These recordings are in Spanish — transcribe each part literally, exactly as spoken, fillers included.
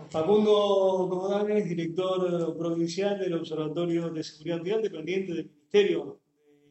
Facundo Comodanes, director provincial del Observatorio de Seguridad Vial, dependiente del Ministerio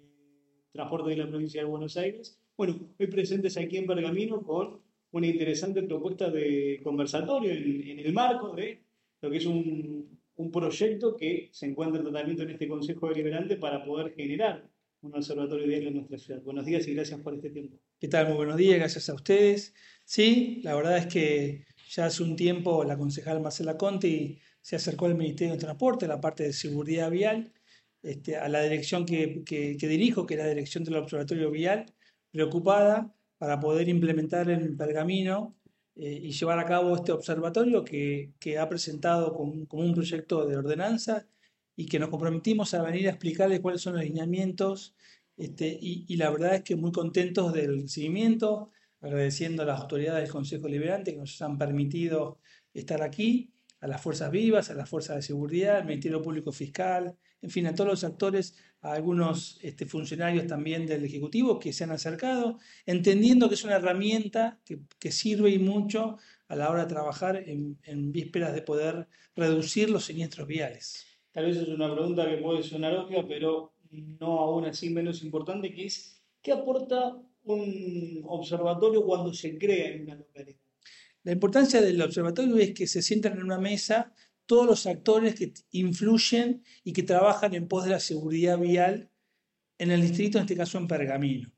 de Transporte de la provincia de Buenos Aires. Bueno, hoy presentes aquí en Pergamino con una interesante propuesta de conversatorio en, en el marco de lo que es un, un proyecto que se encuentra en tratamiento en este Consejo Deliberante para poder generar un observatorio vial en nuestra ciudad. Buenos días y gracias por este tiempo. ¿Qué tal? Muy buenos días, gracias a ustedes. Sí, la verdad es que ya hace un tiempo la concejal Marcela Conti se acercó al Ministerio de Transporte, a la parte de seguridad vial, este, a la dirección que, que- que dirijo, que es la dirección del Observatorio Vial, preocupada para poder implementar en Pergamino eh, y llevar a cabo este observatorio que, que ha presentado como, como un proyecto de ordenanza y que nos comprometimos a venir a explicarles cuáles son los lineamientos este, y, y la verdad es que muy contentos del recibimiento, agradeciendo a las autoridades del Consejo Deliberante que nos han permitido estar aquí, a las fuerzas vivas, a las fuerzas de seguridad, al Ministerio Público Fiscal, en fin, a todos los actores, a algunos este, funcionarios también del Ejecutivo que se han acercado, entendiendo que es una herramienta que, que sirve y mucho a la hora de trabajar en, en vísperas de poder reducir los siniestros viales. Tal vez es una pregunta que puede sonar obvia, pero no aún así menos importante, que es ¿qué aporta un observatorio cuando se crea en una localidad? La importancia del observatorio es que se sientan en una mesa todos los actores que influyen y que trabajan en pos de la seguridad vial en el distrito, en este caso en Pergamino.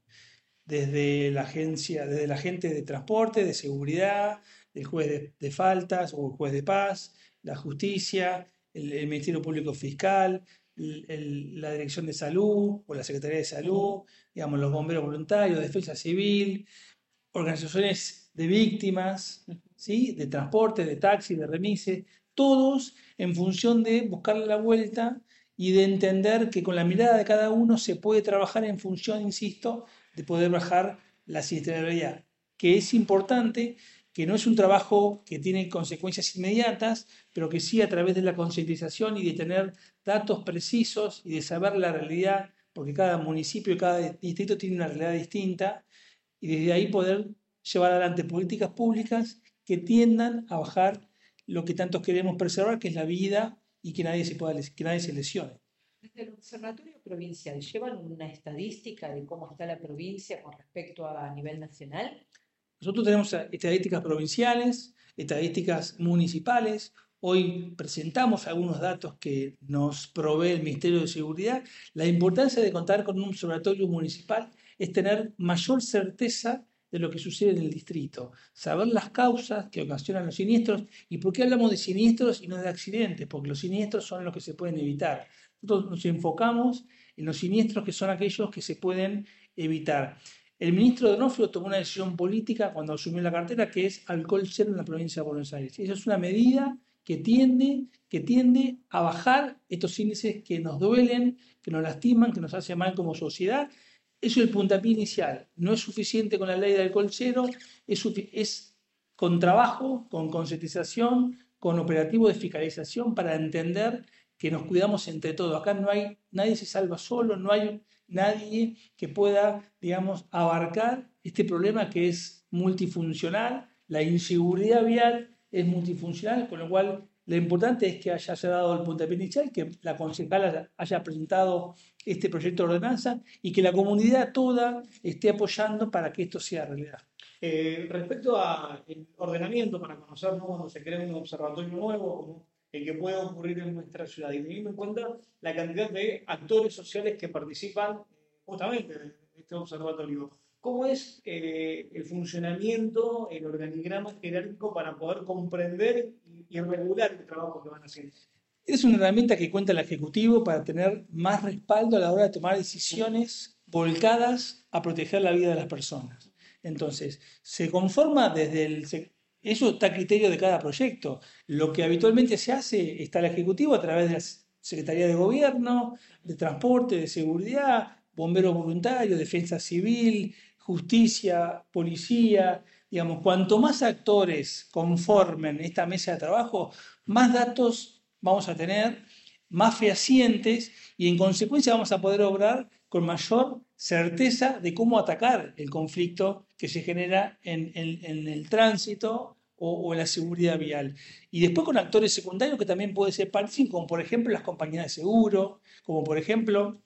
Desde la agencia, desde la gente de transporte, de seguridad, el juez de, de faltas o el juez de paz, la justicia, el, el Ministerio Público Fiscal, el- el- la Dirección de Salud o la Secretaría de Salud, digamos, los bomberos voluntarios, Defensa Civil, organizaciones de víctimas, ¿sí? De transporte, de taxi, de remise, todos en función de buscarle la vuelta y de entender que con la mirada de cada uno se puede trabajar en función, insisto, de poder bajar la siniestralidad, que es importante, que no es un trabajo que tiene consecuencias inmediatas, pero que sí a través de la concientización y de tener datos precisos y de saber la realidad, porque cada municipio y cada distrito tiene una realidad distinta, y desde ahí poder llevar adelante políticas públicas que tiendan a bajar lo que tantos queremos preservar, que es la vida y que nadie se pueda, que nadie se lesione. Desde el Observatorio Provincial, ¿llevan una estadística de cómo está la provincia con respecto a nivel nacional? Nosotros tenemos estadísticas provinciales, estadísticas municipales. Hoy presentamos algunos datos que nos provee el Ministerio de Seguridad. La importancia de contar con un observatorio municipal es tener mayor certeza de lo que sucede en el distrito, saber las causas que ocasionan los siniestros. ¿Y por qué hablamos de siniestros y no de accidentes? Porque los siniestros son los que se pueden evitar. Nosotros nos enfocamos en los siniestros que son aquellos que se pueden evitar. El ministro Donofrio tomó una decisión política cuando asumió la cartera, que es alcohol cero en la provincia de Buenos Aires. Esa es una medida que tiende, que tiende a bajar estos índices que nos duelen, que nos lastiman, que nos hacen mal como sociedad. Eso es el puntapié inicial. No es suficiente con la ley de alcohol cero, es, es con trabajo, con concientización, con operativo de fiscalización para entender que nos cuidamos entre todos. Acá no hay, nadie se salva solo, no hay nadie que pueda, digamos, abarcar este problema que es multifuncional. La inseguridad vial es multifuncional, con lo cual lo importante es que haya dado el puntapié inicial, que la concejala haya presentado este proyecto de ordenanza y que la comunidad toda esté apoyando para que esto sea realidad. Eh, respecto al ordenamiento, para conocer, ¿no?, cuando se crea un observatorio nuevo, como el que puede ocurrir en nuestra ciudad, y teniendo en cuenta la cantidad de actores sociales que participan eh, justamente de este observatorio, ¿cómo es eh, el funcionamiento, el organigrama jerárquico para poder comprender y, y regular el trabajo que van haciendo? Es una herramienta que cuenta el Ejecutivo para tener más respaldo a la hora de tomar decisiones volcadas a proteger la vida de las personas. Entonces, se conforma desde el... se- eso está a criterio de cada proyecto. Lo que habitualmente se hace está el Ejecutivo a través de la Secretaría de Gobierno, de Transporte, de Seguridad, Bomberos Voluntarios, Defensa Civil, Justicia, Policía. Digamos, cuanto más actores conformen esta mesa de trabajo, más datos vamos a tener, más fehacientes, y en consecuencia vamos a poder obrar con mayor certeza de cómo atacar el conflicto que se genera en, en- en el tránsito o, o en la seguridad vial. Y después con actores secundarios que también pueden ser partícipes, como por ejemplo las compañías de seguro, como por ejemplo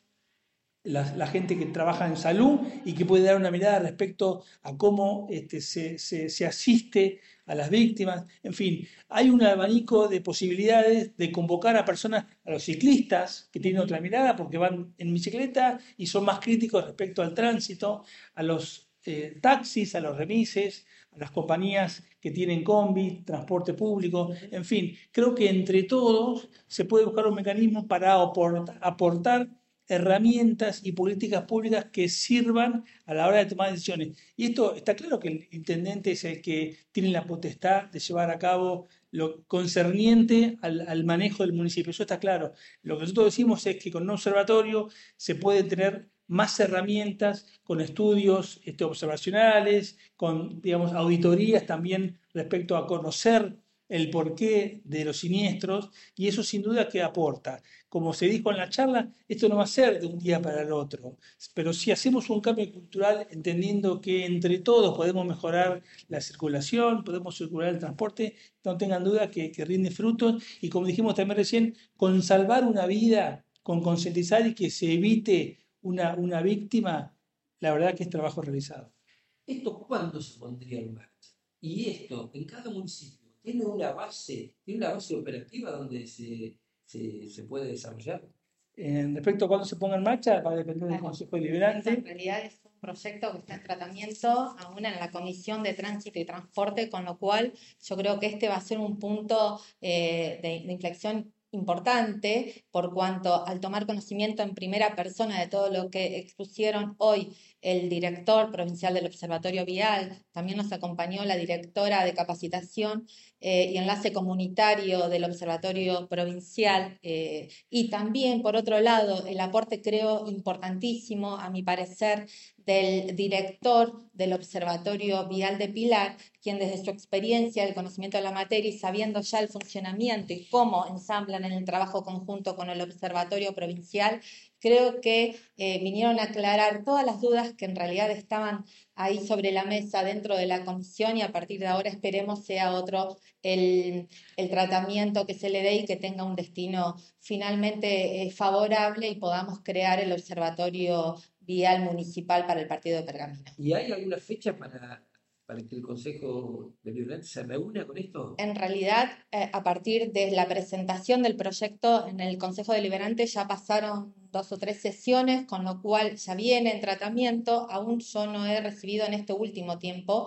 la, la gente que trabaja en salud y que puede dar una mirada respecto a cómo este, se, se, se asiste a las víctimas. En fin, hay un abanico de posibilidades de convocar a personas, a los ciclistas que tienen otra mirada porque van en bicicleta y son más críticos respecto al tránsito, a los eh, taxis, a los remises, a las compañías que tienen combi, transporte público, en fin, creo que entre todos se puede buscar un mecanismo para aportar, aportar herramientas y políticas públicas que sirvan a la hora de tomar decisiones. Y esto está claro que el intendente es el que tiene la potestad de llevar a cabo lo concerniente al, al manejo del municipio. Eso está claro. Lo que nosotros decimos es que con un observatorio se puede tener más herramientas con estudios este, observacionales, con digamos, auditorías también respecto a conocer el porqué de los siniestros, y eso sin duda que aporta. Como se dijo en la charla, esto no va a ser de un día para el otro, pero si hacemos un cambio cultural entendiendo que entre todos podemos mejorar la circulación, podemos circular el transporte, no tengan duda que, que rinde frutos, y como dijimos también recién, con salvar una vida, con concientizar y que se evite una, una víctima, la verdad que es trabajo realizado. ¿Esto cuándo se pondría en marcha? Y esto, en cada municipio, ¿tiene una base, tiene una base operativa donde se, se, se puede desarrollar? En respecto a cuándo se ponga en marcha, va a depender del Consejo Deliberante. En realidad es un proyecto que está en tratamiento aún en la Comisión de Tránsito y Transporte, con lo cual yo creo que este va a ser un punto eh, de, de inflexión importante por cuanto al tomar conocimiento en primera persona de todo lo que expusieron hoy el director provincial del Observatorio Vial, también nos acompañó la directora de capacitación eh, y enlace comunitario del Observatorio Provincial eh, y también, por otro lado, el aporte creo importantísimo, a mi parecer, del director del Observatorio Vial de Pilar, quien desde su experiencia, el conocimiento de la materia y sabiendo ya el funcionamiento y cómo ensamblan en el trabajo conjunto con el Observatorio Provincial, creo que eh, vinieron a aclarar todas las dudas que en realidad estaban ahí sobre la mesa dentro de la comisión, y a partir de ahora esperemos sea otro el, el tratamiento que se le dé y que tenga un destino finalmente eh, favorable y podamos crear el Observatorio Vial Municipal para el partido de Pergamino. ¿Y hay alguna fecha para, para que el Consejo Deliberante se reúna con esto? En realidad, eh, a partir de la presentación del proyecto en el Consejo Deliberante ya pasaron dos o tres sesiones, con lo cual ya viene en tratamiento. Aún yo no he recibido en este último tiempo,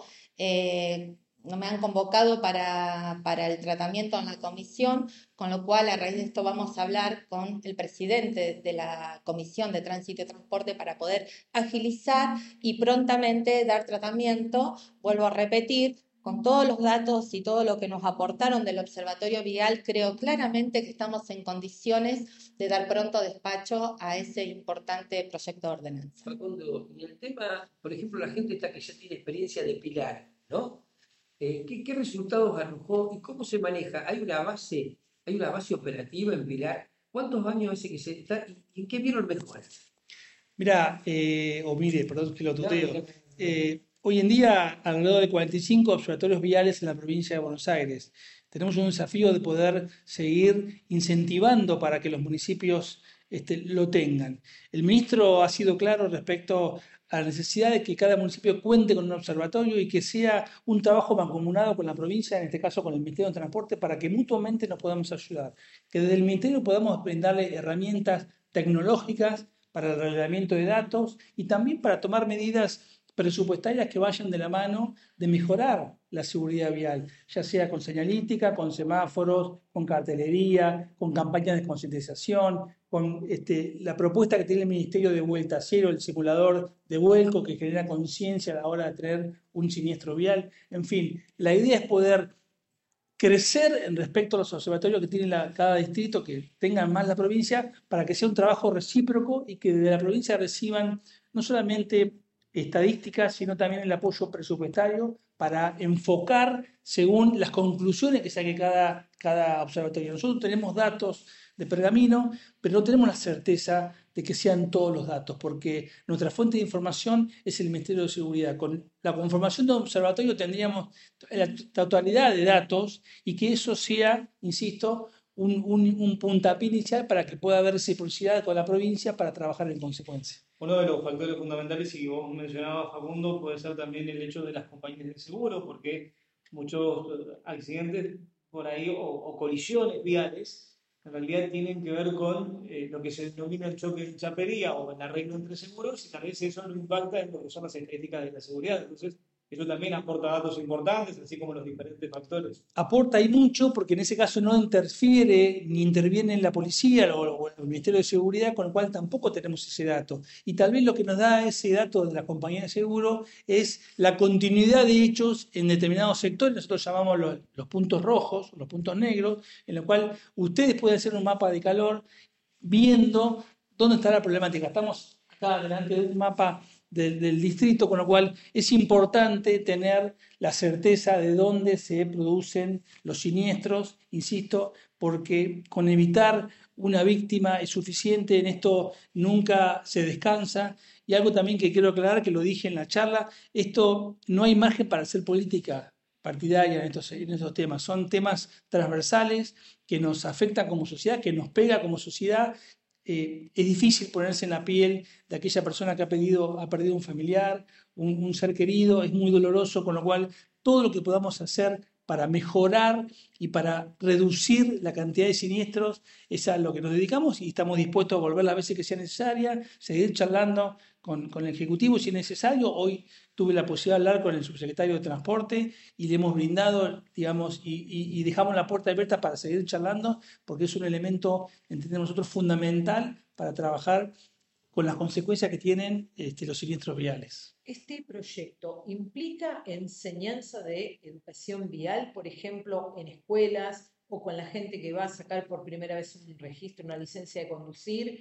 eh, no me han convocado para, para el tratamiento en la comisión, con lo cual a raíz de esto vamos a hablar con el presidente de la Comisión de Tránsito y Transporte para poder agilizar y prontamente dar tratamiento. Vuelvo a repetir, con todos los datos y todo lo que nos aportaron del Observatorio Vial, creo claramente que estamos en condiciones de dar pronto despacho a ese importante proyecto de ordenanza. Facundo, y el tema, por ejemplo, la gente está que ya tiene experiencia de Pilar, ¿no? Eh, ¿qué, ¿Qué resultados arrojó y cómo se maneja? ¿Hay una base, hay una base operativa en Pilar? ¿Cuántos años hace que se está y en qué vieron mejoras? Mira, eh, o mire, perdón que lo tuteo. Eh, hoy en día, alrededor de cuarenta y cinco observatorios viales en la provincia de Buenos Aires. Tenemos un desafío de poder seguir incentivando para que los municipios este, lo tengan. El ministro ha sido claro respecto a la necesidad de que cada municipio cuente con un observatorio y que sea un trabajo mancomunado con la provincia, en este caso con el Ministerio de Transporte, para que mutuamente nos podamos ayudar. Que desde el Ministerio podamos brindarle herramientas tecnológicas para el relevamiento de datos y también para tomar medidas presupuestarias que vayan de la mano de mejorar la seguridad vial, ya sea con señalística, con semáforos, con cartelería, con campañas de concientización, con este, la propuesta que tiene el Ministerio de Vuelta a Cero, el simulador de vuelco que genera conciencia a la hora de tener un siniestro vial. En fin, la idea es poder crecer en respecto a los observatorios que tiene la, cada distrito, que tengan más la provincia, para que sea un trabajo recíproco y que de la provincia reciban no solamente estadísticas, sino también el apoyo presupuestario para enfocar según las conclusiones que saque cada, cada observatorio. Nosotros tenemos datos de Pergamino, pero no tenemos la certeza de que sean todos los datos, porque nuestra fuente de información es el Ministerio de Seguridad. Con la conformación de un observatorio tendríamos la totalidad de datos y que eso sea, insisto, un, un, un puntapié inicial para que pueda haber reciprocidad con la provincia para trabajar en consecuencia. Uno de los factores fundamentales, y vos mencionabas, Facundo, puede ser también el hecho de las compañías de seguro, porque muchos accidentes por ahí o, o colisiones viales en realidad tienen que ver con eh, lo que se denomina el choque en chapería o el arreglo entre seguros, y tal vez eso no impacta en lo que son las estadísticas de la seguridad. Entonces, eso también aporta datos importantes, así como los diferentes factores. Aporta y mucho, porque en ese caso no interfiere ni interviene en la policía o, o el Ministerio de Seguridad, con lo cual tampoco tenemos ese dato. Y tal vez lo que nos da ese dato de la compañía de seguro es la continuidad de hechos en determinados sectores. Nosotros llamamos los, los puntos rojos, los puntos negros, en lo cual ustedes pueden hacer un mapa de calor viendo dónde está la problemática. Estamos acá delante de un mapa Del, del distrito, con lo cual es importante tener la certeza de dónde se producen los siniestros, insisto, porque con evitar una víctima es suficiente, en esto nunca se descansa. Y algo también que quiero aclarar, que lo dije en la charla, esto no hay margen para hacer política partidaria en estos, en estos temas, son temas transversales que nos afectan como sociedad, que nos pega como sociedad. Eh, es difícil ponerse en la piel de aquella persona que ha, pedido, ha perdido un familiar, un, un ser querido, es muy doloroso, con lo cual todo lo que podamos hacer para mejorar y para reducir la cantidad de siniestros es a lo que nos dedicamos y estamos dispuestos a volver las veces que sea necesaria, seguir charlando con, con el Ejecutivo si es necesario. Hoy tuve la posibilidad de hablar con el subsecretario de Transporte y le hemos brindado, digamos, y, y, y dejamos la puerta abierta para seguir charlando, porque es un elemento, entendemos nosotros, fundamental para trabajar con las consecuencias que tienen este, los siniestros viales. ¿Este proyecto implica enseñanza de educación vial, por ejemplo, en escuelas o con la gente que va a sacar por primera vez un registro, una licencia de conducir?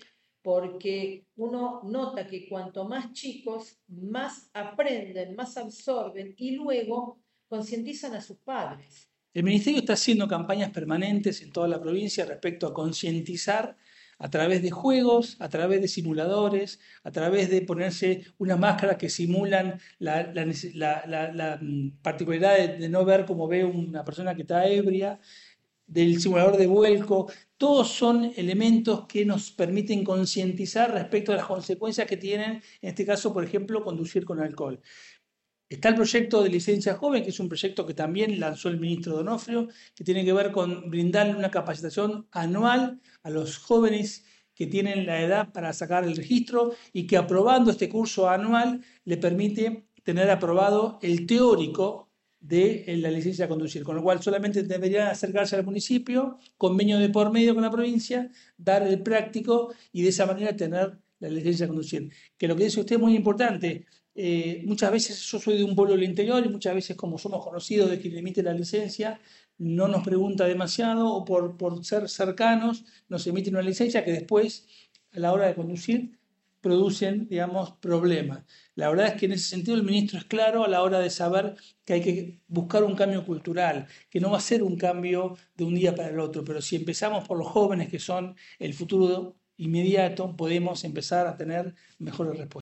Porque uno nota que cuanto más chicos, más aprenden, más absorben y luego concientizan a sus padres. El Ministerio está haciendo campañas permanentes en toda la provincia respecto a concientizar a través de juegos, a través de simuladores, a través de ponerse unas máscaras que simulan la, la, la, la, la particularidad de, de no ver como ve una persona que está ebria, del simulador de vuelco. Todos son elementos que nos permiten concientizar respecto a las consecuencias que tienen, en este caso, por ejemplo, conducir con alcohol. Está el proyecto de licencia joven, que es un proyecto que también lanzó el ministro Donofrio, que tiene que ver con brindarle una capacitación anual a los jóvenes que tienen la edad para sacar el registro y que aprobando este curso anual le permite tener aprobado el teórico de la licencia de conducir, con lo cual solamente deberían acercarse al municipio, convenio de por medio con la provincia, dar el práctico y de esa manera tener la licencia de conducir. Que lo que dice usted es muy importante. Eh, muchas veces yo soy de un pueblo del interior y muchas veces, como somos conocidos de quien emite la licencia, no nos pregunta demasiado o por, por ser cercanos nos emiten una licencia que después a la hora de conducir producen, digamos, problemas. La verdad es que en ese sentido el ministro es claro a la hora de saber que hay que buscar un cambio cultural, que no va a ser un cambio de un día para el otro, pero si empezamos por los jóvenes que son el futuro inmediato, podemos empezar a tener mejores respuestas.